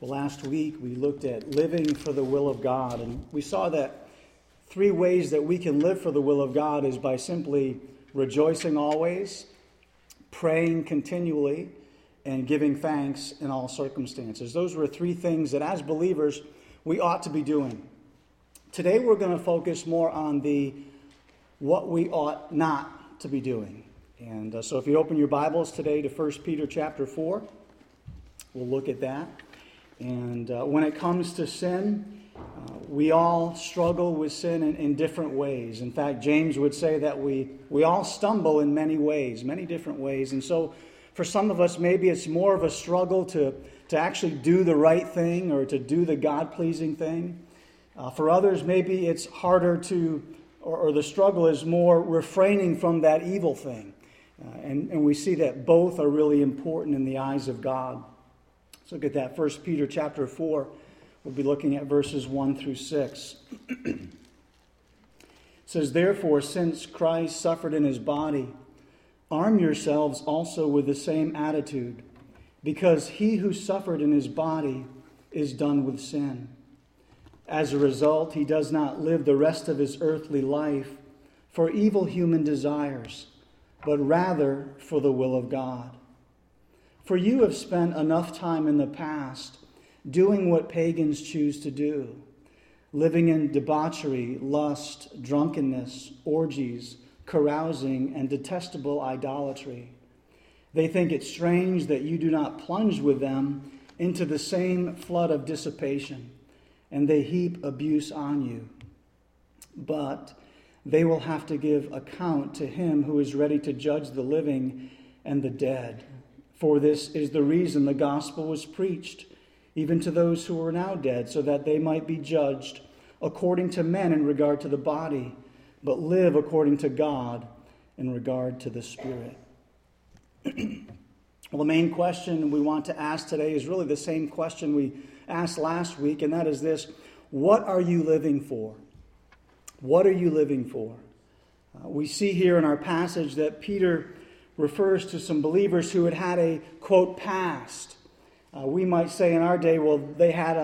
Well, last week we looked at living for the will of God, and we saw that 3 ways that we can live for the will of God is by simply rejoicing always, praying continually, and giving thanks in all circumstances. Those were 3 things that as believers we ought to be doing. Today we're going to focus more on what we ought not to be doing. And so if you open your Bibles today to 1 Peter chapter 4, we'll look at that. And when it comes to sin, we all struggle with sin in different ways. In fact, James would say that we all stumble in many ways, many different ways. And so for some of us, maybe it's more of a struggle to actually do the right thing or to do the God-pleasing thing. For others, maybe it's harder or the struggle is more refraining from that evil thing. And we see that both are really important in the eyes of God. Let's look at that. 1 Peter chapter 4. We'll be looking at verses 1 through 6. It says, "Therefore, since Christ suffered in his body, arm yourselves also with the same attitude, because he who suffered in his body is done with sin. As a result, he does not live the rest of his earthly life for evil human desires, but rather for the will of God. For you have spent enough time in the past doing what pagans choose to do, living in debauchery, lust, drunkenness, orgies, carousing, and detestable idolatry. They think it strange that you do not plunge with them into the same flood of dissipation, and they heap abuse on you. But they will have to give account to him who is ready to judge the living and the dead. For this is the reason the gospel was preached, even to those who are now dead, so that they might be judged according to men in regard to the body, but live according to God in regard to the Spirit." Well, the main question we want to ask today is really the same question we asked last week, and that is this: what are you living for? What are you living for? We see here in our passage that Peter refers to some believers who had a, quote, past. We might say in our day, well, they had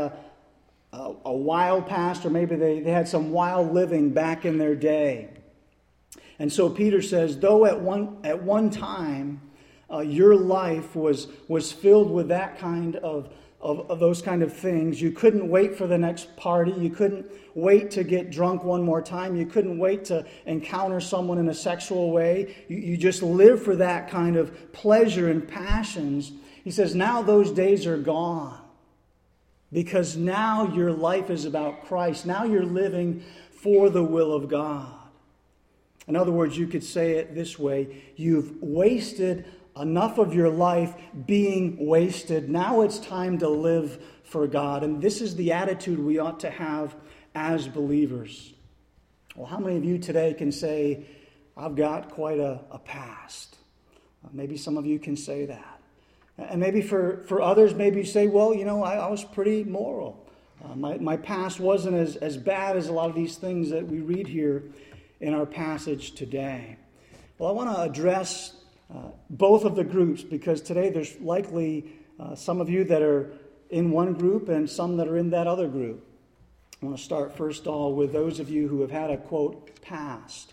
a wild past, or maybe they had some wild living back in their day. And so Peter says, though at one time your life was filled with that kind of those kind of things, you couldn't wait for the next party, you couldn't wait to get drunk one more time, you couldn't wait to encounter someone in a sexual way, you just live for that kind of pleasure and passions. He says, now those days are gone, because now your life is about Christ. Now you're living for the will of God. In other words, you could say it this way: you've wasted enough of your life being wasted. Now it's time to live for God. And this is the attitude we ought to have as believers. Well, how many of you today can say, I've got quite a past? Maybe some of you can say that. And maybe for others, maybe you say, well, I was pretty moral. My past wasn't as bad as a lot of these things that we read here in our passage today. Well, I want to address both of the groups, because today there's likely some of you that are in one group and some that are in that other group. I want to start first of all with those of you who have had a, quote, past.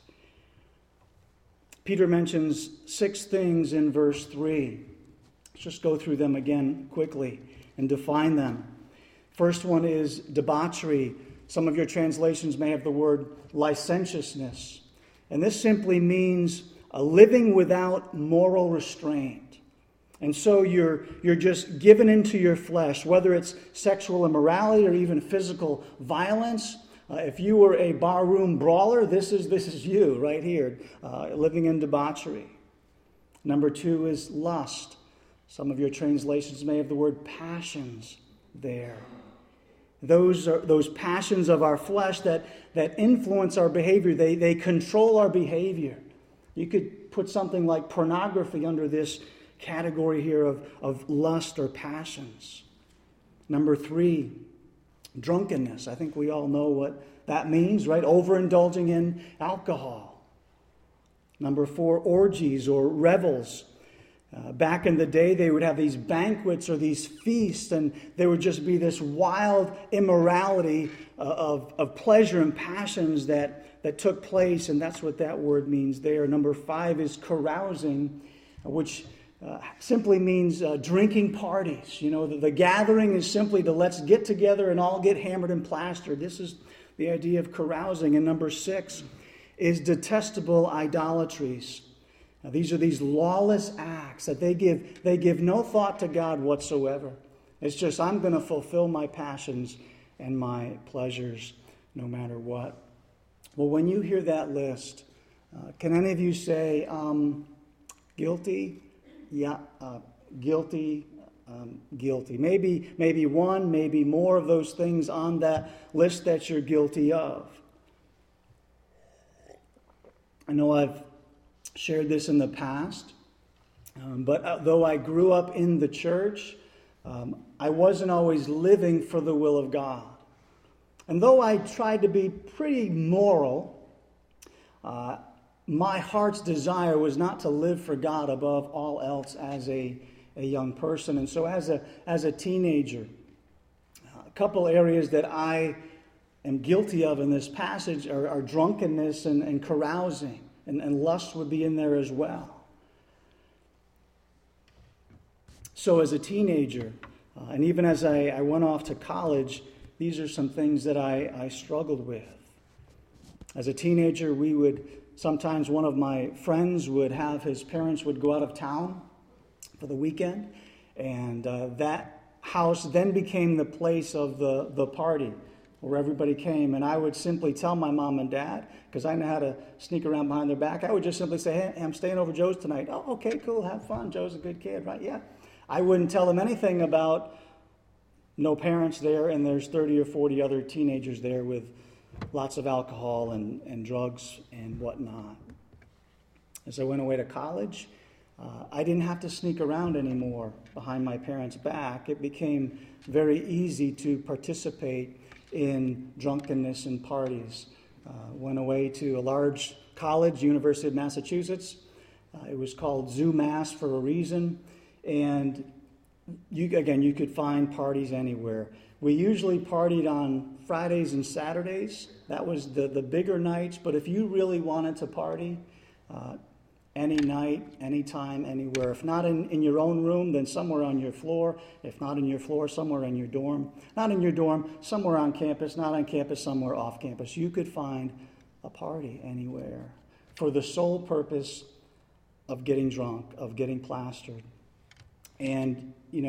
Peter mentions 6 things in verse 3. Let's just go through them again quickly and define them. First one is debauchery. Some of your translations may have the word licentiousness. And this simply means a living without moral restraint. And so you're just given into your flesh, whether it's sexual immorality or even physical violence. If you were a barroom brawler, this is you right here, living in debauchery. Number 2 is lust. Some of your translations may have the word passions there. Those are those passions of our flesh that influence our behavior. They control our behavior. You could put something like pornography under this category here of lust or passions. Number 3, drunkenness. I think we all know what that means, right? Overindulging in alcohol. Number 4, orgies or revels. Back in the day, they would have these banquets or these feasts, and there would just be this wild immorality of pleasure and passions that took place, and that's what that word means there. Number 5 is carousing, which simply means drinking parties. The gathering is simply to let's get together and all get hammered and plastered. This is the idea of carousing. And number 6 is detestable idolatries. Now, these are these lawless acts that they give no thought to God whatsoever. It's just, I'm going to fulfill my passions and my pleasures no matter what. Well, when you hear that list, can any of you say, guilty? Yeah, guilty, guilty. Maybe one, maybe more of those things on that list that you're guilty of. I know I've shared this in the past, but though I grew up in the church, I wasn't always living for the will of God. And though I tried to be pretty moral, my heart's desire was not to live for God above all else as a young person. And so as a teenager, a couple areas that I am guilty of in this passage are drunkenness and carousing. And lust would be in there as well. So as a teenager, and even as I went off to college, these are some things that I struggled with. As a teenager, sometimes one of my friends would have his parents would go out of town for the weekend, and that house then became the place of the party where everybody came. And I would simply tell my mom and dad, because I know how to sneak around behind their back, I would just simply say, hey, I'm staying over Joe's tonight. Oh, okay, cool, have fun. Joe's a good kid, right? Yeah. I wouldn't tell them anything about no parents there, and there's 30 or 40 other teenagers there with lots of alcohol and drugs and whatnot. As I went away to college, I didn't have to sneak around anymore behind my parents' back. It became very easy to participate in drunkenness and parties. Went away to a large college, University of Massachusetts. It was called ZooMass for a reason. And you could find parties anywhere. We usually partied on Fridays and Saturdays. That was the bigger nights. But if you really wanted to party, any night, anytime, anywhere. If not in your own room, then somewhere on your floor. If not in your floor, somewhere in your dorm. Not in your dorm, somewhere on campus. Not on campus, somewhere off campus. You could find a party anywhere for the sole purpose of getting drunk, of getting plastered. And,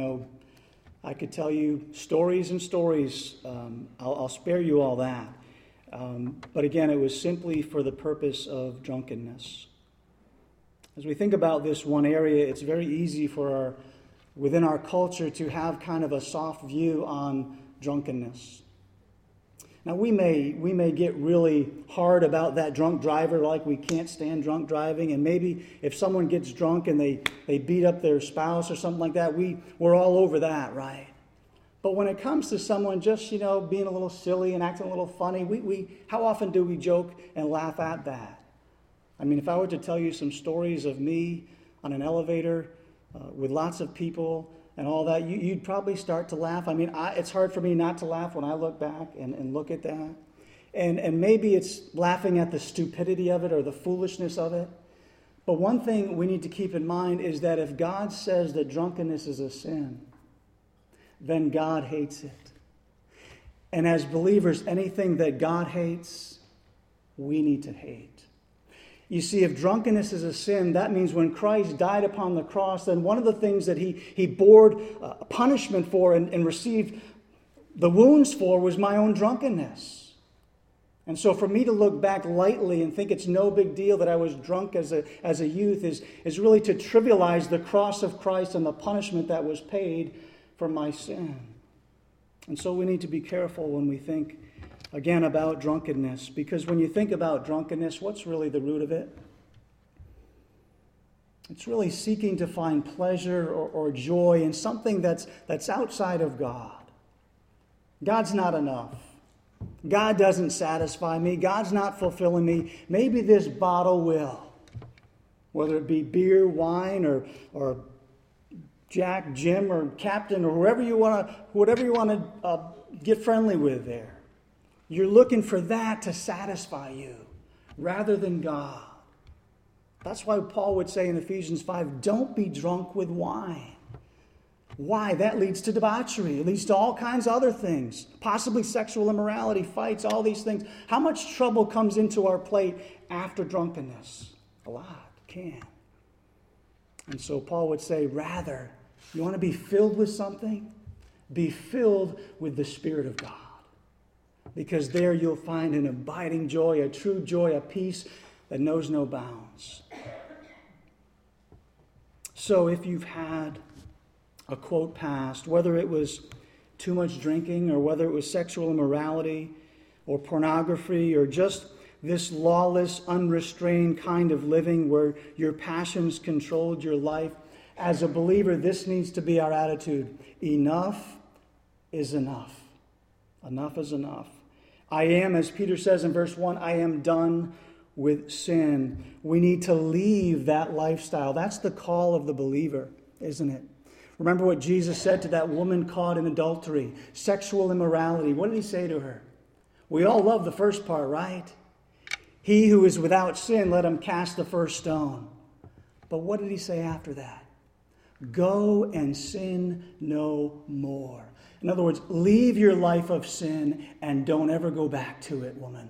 I could tell you stories and stories. I'll spare you all that. But again, it was simply for the purpose of drunkenness. As we think about this one area, it's very easy within our culture to have kind of a soft view on drunkenness. Now, we may get really hard about that drunk driver, like we can't stand drunk driving, and maybe if someone gets drunk and they beat up their spouse or something like that, we're all over that, right? But when it comes to someone just, being a little silly and acting a little funny, how often do we joke and laugh at that? I mean, if I were to tell you some stories of me on an elevator with lots of people and all that, you'd probably start to laugh. I mean, it's hard for me not to laugh when I look back and look at that. And maybe it's laughing at the stupidity of it or the foolishness of it. But one thing we need to keep in mind is that if God says that drunkenness is a sin, then God hates it. And as believers, anything that God hates, we need to hate. You see, if drunkenness is a sin, that means when Christ died upon the cross, then one of the things that he bore punishment for and received the wounds for was my own drunkenness. And so for me to look back lightly and think it's no big deal that I was drunk as a youth is really to trivialize the cross of Christ and the punishment that was paid for my sin. And so we need to be careful when we think again about drunkenness, because when you think about drunkenness, what's really the root of it? It's really seeking to find pleasure or joy in something that's outside of God. God's not enough. God doesn't satisfy me. God's not fulfilling me. Maybe this bottle will. Whether it be beer, wine, or Jack, Jim, or Captain, or whatever you want to get friendly with there. You're looking for that to satisfy you rather than God. That's why Paul would say in Ephesians 5, don't be drunk with wine. Why? That leads to debauchery. It leads to all kinds of other things, possibly sexual immorality, fights, all these things. How much trouble comes into our plate after drunkenness? A lot can. And so Paul would say, rather, you want to be filled with something? Be filled with the Spirit of God. Because there you'll find an abiding joy, a true joy, a peace that knows no bounds. So if you've had a quote past, whether it was too much drinking or whether it was sexual immorality or pornography or just this lawless, unrestrained kind of living where your passions controlled your life, as a believer, this needs to be our attitude. Enough is enough. Enough is enough. I am, as Peter says in verse 1, I am done with sin. We need to leave that lifestyle. That's the call of the believer, isn't it? Remember what Jesus said to that woman caught in adultery, sexual immorality. What did he say to her? We all love the first part, right? He who is without sin, let him cast the first stone. But what did he say after that? Go and sin no more. In other words, leave your life of sin and don't ever go back to it, woman.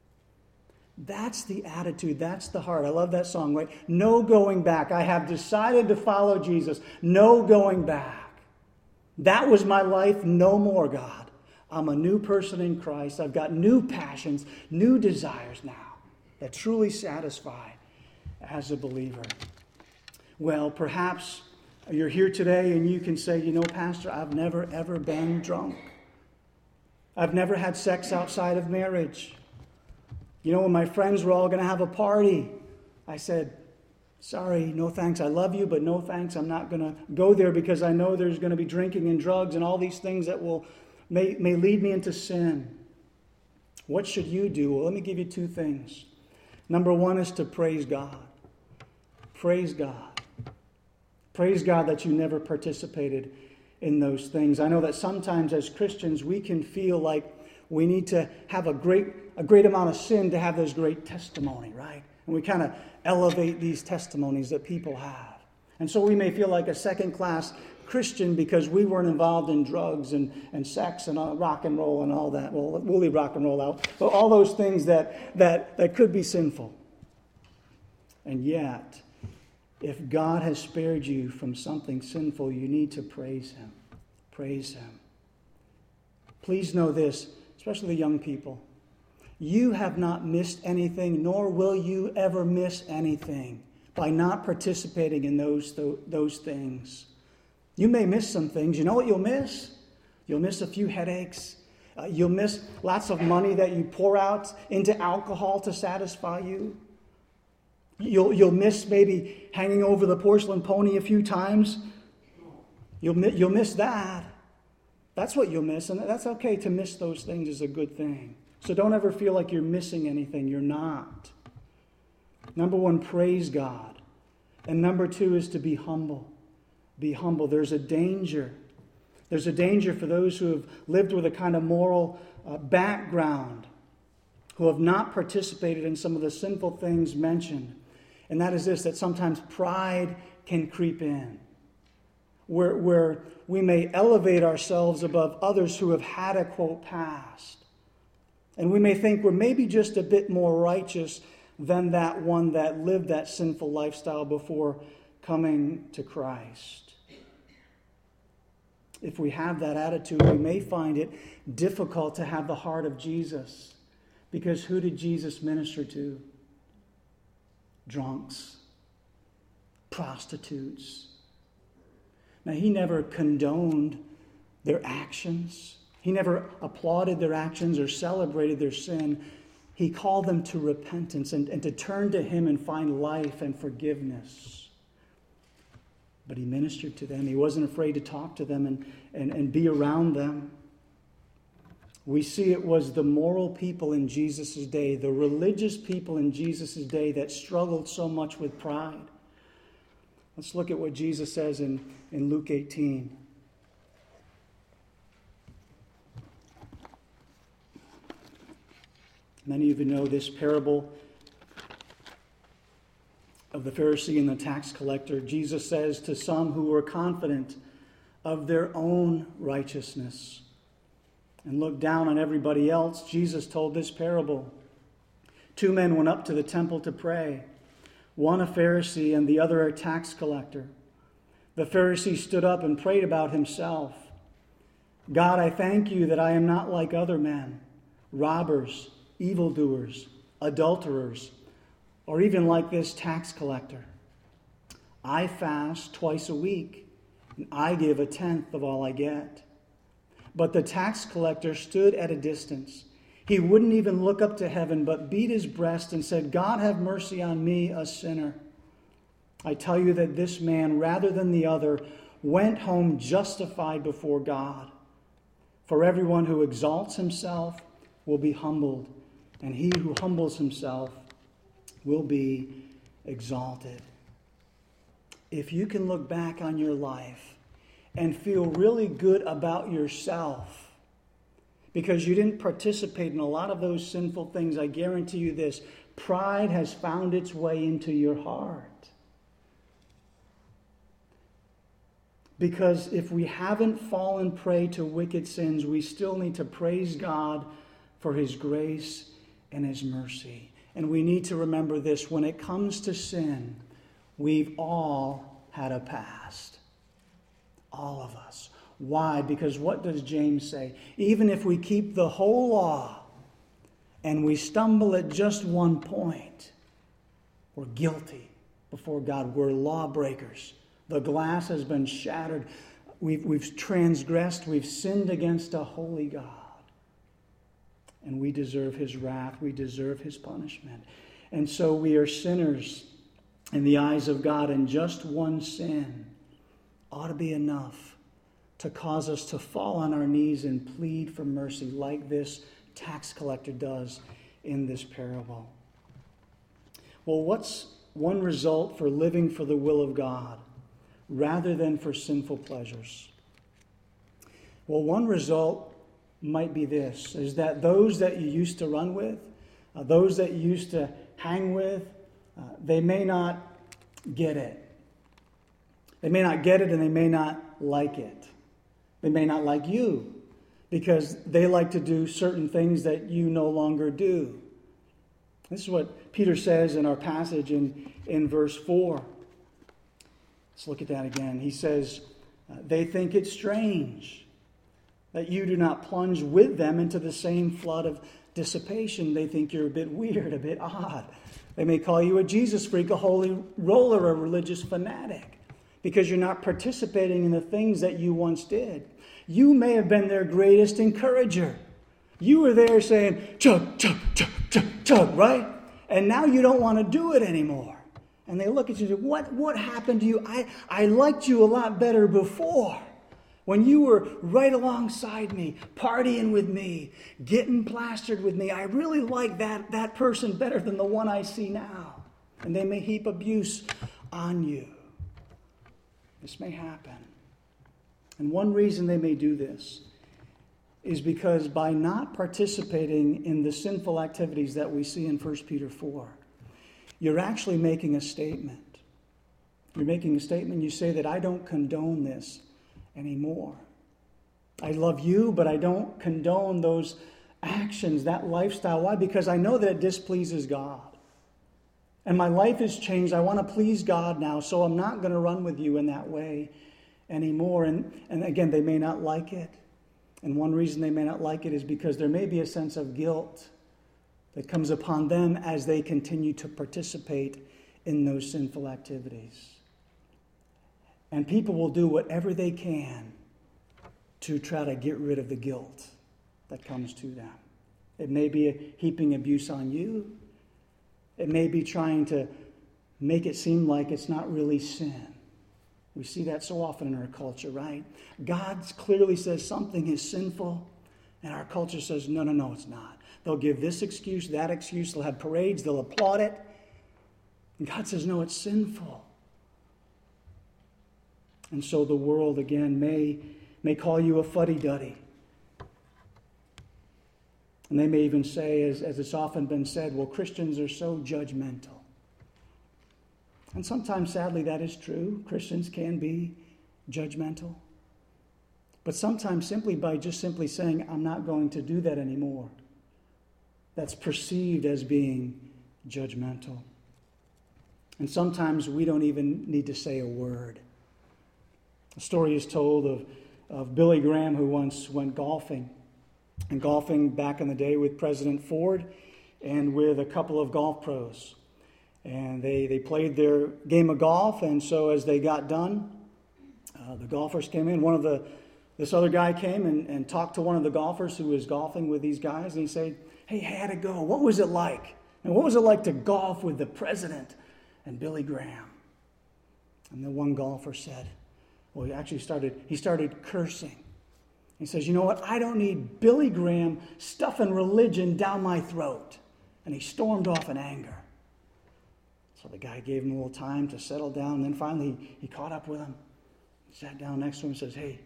That's the attitude. That's the heart. I love that song, right? No going back. I have decided to follow Jesus. No going back. That was my life. No more, God. I'm a new person in Christ. I've got new passions, new desires now that truly satisfy as a believer. Well, perhaps you're here today and you can say, Pastor, I've never, ever been drunk. I've never had sex outside of marriage. When my friends were all going to have a party, I said, sorry, no thanks. I love you, but no thanks. I'm not going to go there because I know there's going to be drinking and drugs and all these things that may lead me into sin. What should you do? Well, let me give you two things. Number one is to praise God. Praise God. Praise God that you never participated in those things. I know that sometimes as Christians we can feel like we need to have a great amount of sin to have this great testimony, right? And we kind of elevate these testimonies that people have. And so we may feel like a second-class Christian because we weren't involved in drugs and sex and rock and roll and all that. Well, we'll leave rock and roll out. But all those things that could be sinful. And yet, if God has spared you from something sinful, you need to praise Him. Praise Him. Please know this, especially the young people. You have not missed anything, nor will you ever miss anything by not participating in those things. You may miss some things. You know what you'll miss? You'll miss a few headaches. You'll miss lots of money that you pour out into alcohol to satisfy you. You'll miss maybe hanging over the porcelain pony a few times. You'll miss that. That's what you'll miss, and that's okay. To miss those things is a good thing. So don't ever feel like you're missing anything. You're not. Number one, praise God. And number two is to be humble. Be humble. There's a danger. There's a danger for those who have lived with a kind of moral background, who have not participated in some of the sinful things mentioned. And that is this, that sometimes pride can creep in. Where we may elevate ourselves above others who have had a, quote, past. And we may think we're maybe just a bit more righteous than that one that lived that sinful lifestyle before coming to Christ. If we have that attitude, we may find it difficult to have the heart of Jesus. Because who did Jesus minister to? Drunks, prostitutes. Now, He never condoned their actions. He never applauded their actions or celebrated their sin. He called them to repentance and to turn to Him and find life and forgiveness. But He ministered to them. He wasn't afraid to talk to them and be around them. We see it was the moral people in Jesus' day, the religious people in Jesus' day that struggled so much with pride. Let's look at what Jesus says in Luke 18. Many of you know this parable of the Pharisee and the tax collector. Jesus says to some who were confident of their own righteousness and looked down on everybody else, Jesus told this parable. 2 men went up to the temple to pray, one a Pharisee and the other a tax collector. The Pharisee stood up and prayed about himself. God, I thank you that I am not like other men, robbers, evildoers, adulterers, or even like this tax collector. I fast twice a week, and I give 1/10 of all I get. But the tax collector stood at a distance. He wouldn't even look up to heaven, but beat his breast and said, God, have mercy on me, a sinner. I tell you that this man, rather than the other, went home justified before God. For everyone who exalts himself will be humbled, and he who humbles himself will be exalted. If you can look back on your life and feel really good about yourself because you didn't participate in a lot of those sinful things, I guarantee you this, pride has found its way into your heart. Because if we haven't fallen prey to wicked sins, we still need to praise God for His grace and His mercy. And we need to remember this, when it comes to sin, we've all had a past. All of us. Why? Because what does James say? Even if we keep the whole law and we stumble at just one point, we're guilty before God. We're lawbreakers. The glass has been shattered. We've transgressed. We've sinned against a holy God. And we deserve His wrath. We deserve His punishment. And so we are sinners in the eyes of God. And just one sin ought to be enough to cause us to fall on our knees and plead for mercy like this tax collector does in this parable. Well, what's one result for living for the will of God rather than for sinful pleasures? Well, one result might be this, is that those that you used to run with, those that you used to hang with, they may not get it. They may not get it and they may not like it. They may not like you because they like to do certain things that you no longer do. This is what Peter says in our passage in verse 4. Let's look at that again. He says, they think it strange that you do not plunge with them into the same flood of dissipation. They think you're a bit weird, a bit odd. They may call you a Jesus freak, a holy roller, a religious fanatic, because you're not participating in the things that you once did. You may have been their greatest encourager. You were there saying, chug, chug, chug, chug, chug, right? And now you don't want to do it anymore. And they look at you and say, what happened to you? I liked you a lot better before. When you were right alongside me, partying with me, getting plastered with me, I really like that person better than the one I see now. And they may heap abuse on you. This may happen. And one reason they may do this is because by not participating in the sinful activities that we see in 1 Peter 4, you're actually making a statement. You're making a statement. You say that I don't condone this anymore. I love you, but I don't condone those actions, that lifestyle. Why? Because I know that it displeases God. And my life has changed. I want to please God now, so I'm not going to run with you in that way anymore. And again, they may not like it. And one reason they may not like it is because there may be a sense of guilt that comes upon them as they continue to participate in those sinful activities. And people will do whatever they can to try to get rid of the guilt that comes to them. It may be heaping abuse on you. It may be trying to make it seem like it's not really sin. We see that so often in our culture, right? God clearly says something is sinful, and our culture says, no, it's not. They'll give this excuse, that excuse. They'll have parades. They'll applaud it. And God says, no, it's sinful. And so the world, again, may call you a fuddy-duddy. And they may even say, as it's often been said, well, Christians are so judgmental. And sometimes, sadly, that is true. Christians can be judgmental. But sometimes by just simply saying, I'm not going to do that anymore, that's perceived as being judgmental. And sometimes we don't even need to say a word. A story is told of Billy Graham, who once went golfing. And golfing back in the day with President Ford and with a couple of golf pros. And they played their game of golf, and so as they got done, the golfers came in. This other guy came and talked to one of the golfers who was golfing with these guys, and he said, hey, how'd it go? What was it like? And what was it like to golf with the president and Billy Graham? And the one golfer said, well, he started cursing. He says, you know what? I don't need Billy Graham stuffing religion down my throat. And he stormed off in anger. So the guy gave him a little time to settle down. And then finally he caught up with him. He sat down next to him and says, hey,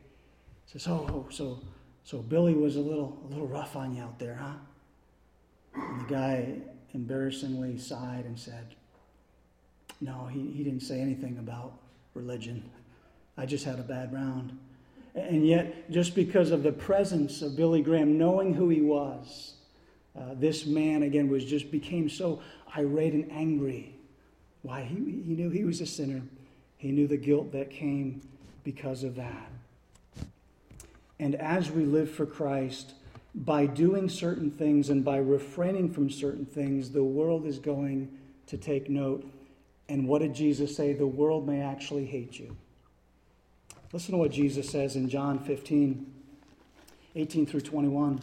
so Billy was a little rough on you out there, huh? And the guy embarrassingly sighed and said, no, he didn't say anything about religion. I just had a bad round. And yet, just because of the presence of Billy Graham, knowing who he was, this man, again, became so irate and angry. Why? He knew he was a sinner. He knew the guilt that came because of that. And as we live for Christ, by doing certain things and by refraining from certain things, the world is going to take note. And what did Jesus say? The world may actually hate you. Listen to what Jesus says in John 15, 18 through 21.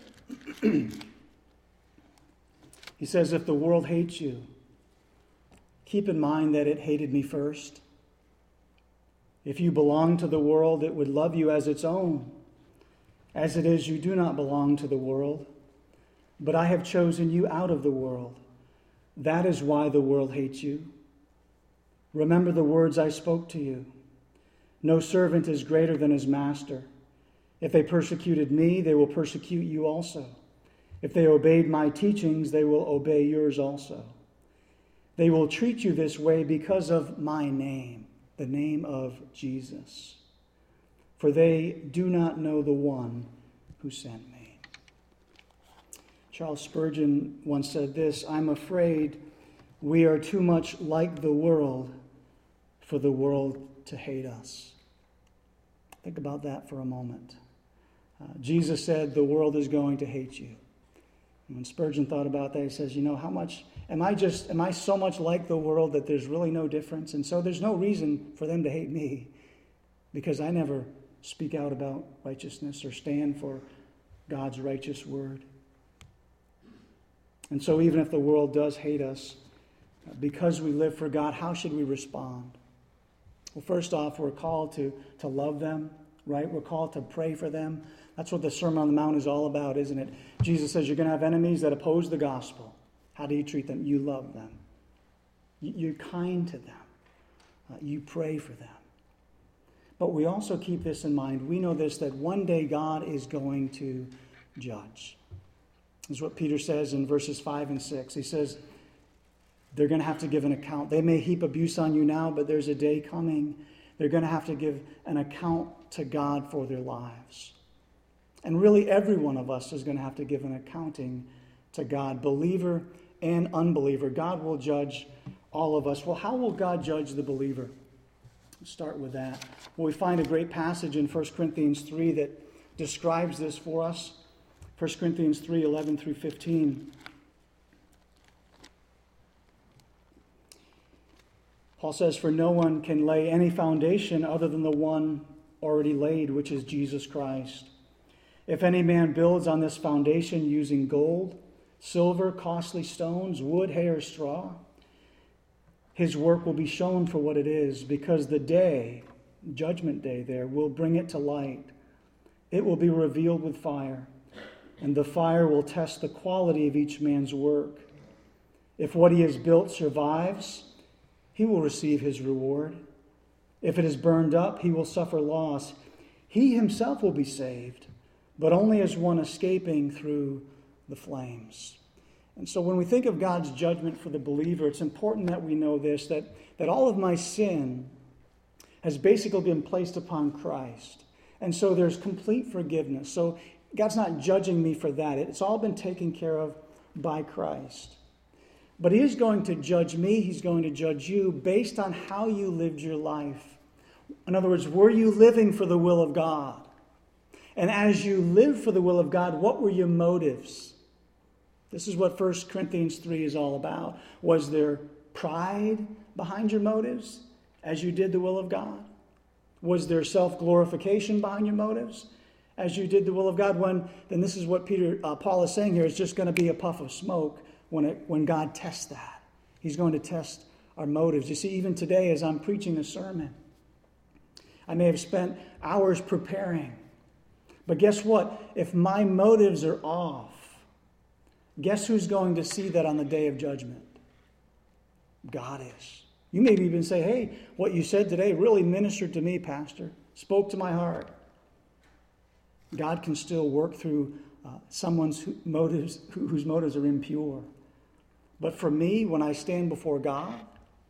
He says, if the world hates you, keep in mind that it hated me first. If you belong to the world, it would love you as its own. As it is, you do not belong to the world, but I have chosen you out of the world. That is why the world hates you. Remember the words I spoke to you. No servant is greater than his master. If they persecuted me, they will persecute you also. If they obeyed my teachings, they will obey yours also. They will treat you this way because of my name, the name of Jesus. For they do not know the one who sent me. Charles Spurgeon once said this, I'm afraid we are too much like the world for the world to hate us. Think about that for a moment. Jesus said the world is going to hate you. And when Spurgeon thought about that, he says, you know, how much am I so much like the world that there's really no difference? And so there's no reason for them to hate me because I never speak out about righteousness or stand for God's righteous word. And so even if the world does hate us, because we live for God, how should we respond? Well, first off, we're called to love them, right? We're called to pray for them. That's what the Sermon on the Mount is all about, isn't it? Jesus says you're going to have enemies that oppose the gospel. How do you treat them? You love them. You're kind to them. You pray for them. But we also keep this in mind. We know this, that one day God is going to judge. This is what Peter says in verses 5 and 6. He says, they're going to have to give an account. They may heap abuse on you now, but there's a day coming. They're going to have to give an account to God for their lives. And really every one of us is going to have to give an accounting to God, believer and unbeliever. God will judge all of us. Well, how will God judge the believer? Let's start with that. Well, we find a great passage in 1 Corinthians 3 that describes this for us. 1 Corinthians 3, 11 through 15. Paul says, for no one can lay any foundation other than the one already laid, which is Jesus Christ. If any man builds on this foundation using gold, silver, costly stones, wood, hay, or straw, his work will be shown for what it is, because the day, judgment day there, will bring it to light. It will be revealed with fire, and the fire will test the quality of each man's work. If what he has built survives, he will receive his reward. If it is burned up, he will suffer loss. He himself will be saved, but only as one escaping through the flames. And so when we think of God's judgment for the believer, it's important that we know this, that all of my sin has basically been placed upon Christ. And so there's complete forgiveness. So God's not judging me for that. It's all been taken care of by Christ. But he is going to judge me. He's going to judge you based on how you lived your life. In other words, were you living for the will of God? And as you lived for the will of God, what were your motives? This is what 1 Corinthians 3 is all about. Was there pride behind your motives as you did the will of God? Was there self-glorification behind your motives as you did the will of God? Then this is what Paul is saying here. It's just going to be a puff of smoke when God tests that. He's going to test our motives. You see, even today as I'm preaching a sermon, I may have spent hours preparing. But guess what? If my motives are off, guess who's going to see that on the day of judgment? God is. You may even say, hey, what you said today really ministered to me, Pastor. Spoke to my heart. God can still work through someone's motives whose motives are impure. But for me, when I stand before God,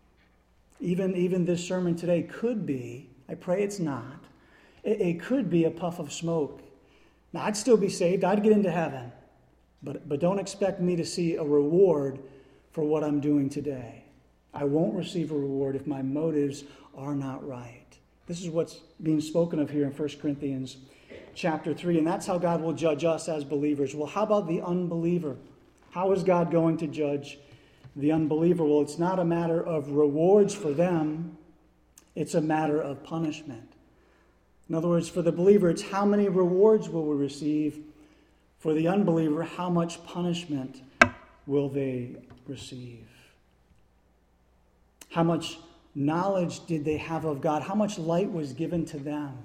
even this sermon today could be, I pray it's not, it could be a puff of smoke. Now, I'd still be saved. I'd get into heaven. But don't expect me to see a reward for what I'm doing today. I won't receive a reward if my motives are not right. This is what's being spoken of here in 1 Corinthians chapter 3. And that's how God will judge us as believers. Well, how about the unbeliever? How is God going to judge the unbeliever? Well, it's not a matter of rewards for them. It's a matter of punishment. In other words, for the believer, it's how many rewards will we receive. For the unbeliever, how much punishment will they receive? How much knowledge did they have of God? How much light was given to them?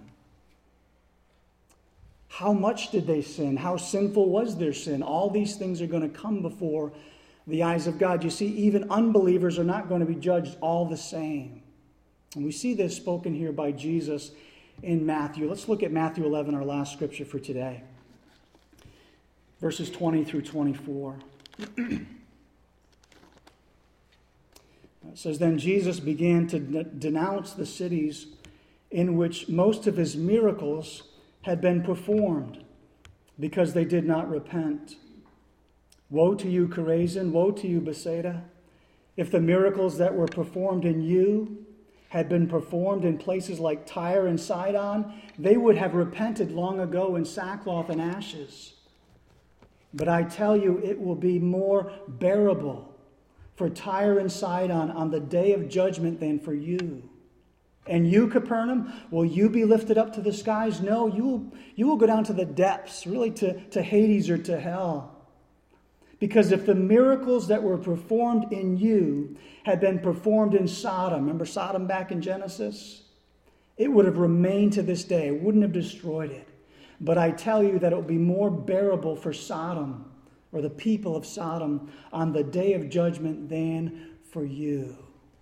How much did they sin? How sinful was their sin? All these things are going to come before the eyes of God. You see, even unbelievers are not going to be judged all the same. And we see this spoken here by Jesus in Matthew. Let's look at Matthew 11, our last scripture for today. Verses 20 through 24. It says, Then Jesus began to denounce the cities in which most of his miracles had been performed, because they did not repent. Woe to you, Chorazin! Woe to you, Bethsaida! If the miracles that were performed in you had been performed in places like Tyre and Sidon, they would have repented long ago in sackcloth and ashes. But I tell you, it will be more bearable for Tyre and Sidon on the day of judgment than for you. And you, Capernaum, will you be lifted up to the skies? No, you will go down to the depths, really to Hades or to hell. Because if the miracles that were performed in you had been performed in Sodom, remember Sodom back in Genesis? It would have remained to this day. It wouldn't have destroyed it. But I tell you that it will be more bearable for Sodom, or the people of Sodom, on the day of judgment than for you.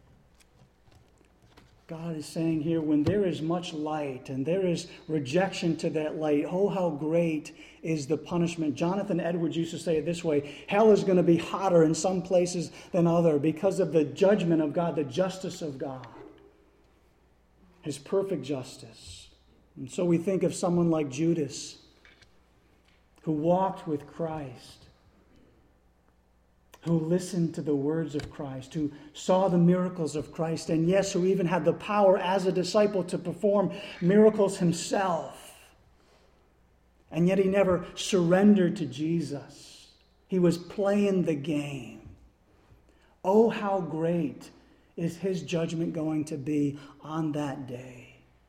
God is saying here, when there is much light and there is rejection to that light, oh, how great is the punishment. Jonathan Edwards used to say it this way: hell is going to be hotter in some places than other because of the judgment of God, the justice of God, his perfect justice. And so we think of someone like Judas, who walked with Christ, who listened to the words of Christ, who saw the miracles of Christ, and yes, who even had the power as a disciple to perform miracles himself. And yet he never surrendered to Jesus. He was playing the game. Oh, how great is his judgment going to be on that day.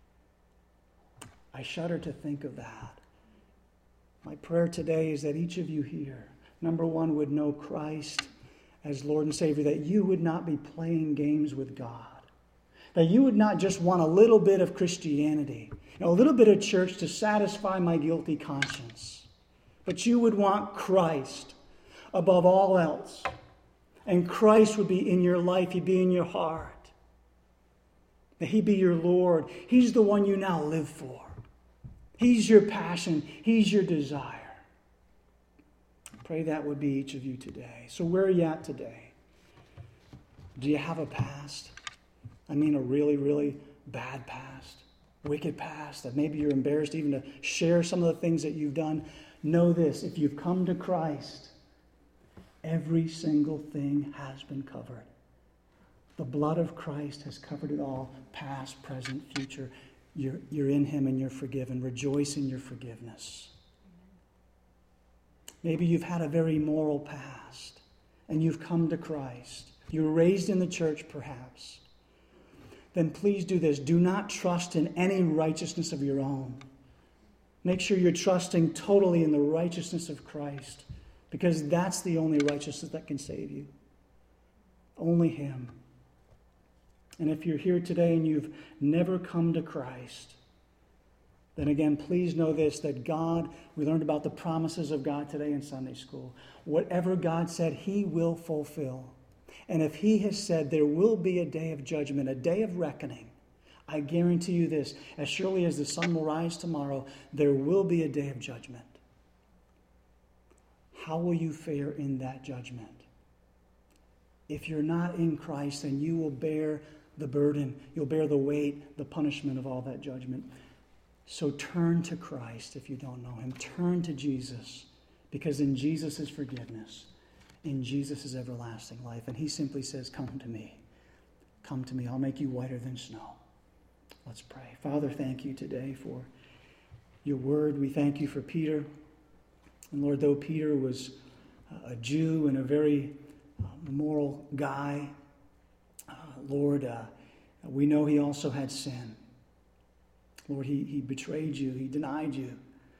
I shudder to think of that. My prayer today is that each of you here, number one, would know Christ as Lord and Savior, that you would not be playing games with God, that you would not just want a little bit of Christianity, a little bit of church to satisfy my guilty conscience, but you would want Christ above all else, and Christ would be in your life, he'd be in your heart. that he be your Lord. He's the one you now live for. He's your passion. He's your desire. Pray that would be each of you today. So where are you at today? Do you have a past? I mean, a really, really bad past, wicked past, that maybe you're embarrassed even to share some of the things that you've done. Know this, if you've come to Christ, every single thing has been covered. The blood of Christ has covered it all, past, present, future. You're in him and you're forgiven. Rejoice in your forgiveness. Maybe you've had a very immoral past and you've come to Christ. You were raised in the church perhaps. Then please do this. Do not trust in any righteousness of your own. Make sure you're trusting totally in the righteousness of Christ, because that's the only righteousness that can save you. Only him. And if you're here today and you've never come to Christ, then again, please know this, that God, we learned about the promises of God today in Sunday school. Whatever God said, he will fulfill. And if he has said there will be a day of judgment, a day of reckoning, I guarantee you this, as surely as the sun will rise tomorrow, there will be a day of judgment. How will you fare in that judgment? If you're not in Christ, then you will bear the burden, you'll bear the weight, the punishment of all that judgment. So turn to Christ if you don't know him. Turn to Jesus, because in Jesus is forgiveness. In Jesus is everlasting life. And he simply says, come to me. Come to me. I'll make you whiter than snow. Let's pray. Father, thank you today for your word. We thank you for Peter. And Lord, though Peter was a Jew and a very moral guy, Lord, we know he also had sin. Lord, he betrayed you. He denied you.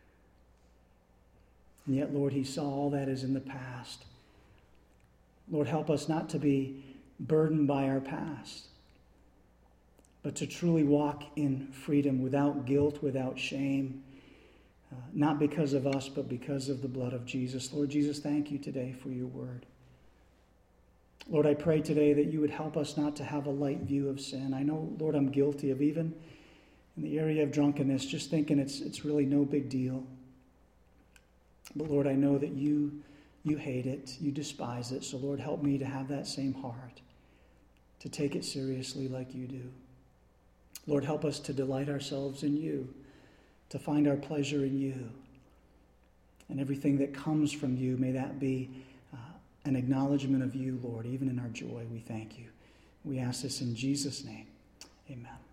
And yet, Lord, he saw all that is in the past. Lord, help us not to be burdened by our past, but to truly walk in freedom without guilt, without shame, not because of us, but because of the blood of Jesus. Lord Jesus, thank you today for your word. Lord, I pray today that you would help us not to have a light view of sin. I know, Lord, I'm guilty of even in the area of drunkenness, just thinking it's really no big deal. But Lord, I know that you hate it, you despise it. So Lord, help me to have that same heart, to take it seriously like you do. Lord, help us to delight ourselves in you, to find our pleasure in you. And everything that comes from you, may that be an acknowledgement of you, Lord, even in our joy. We thank you. We ask this in Jesus' name. Amen.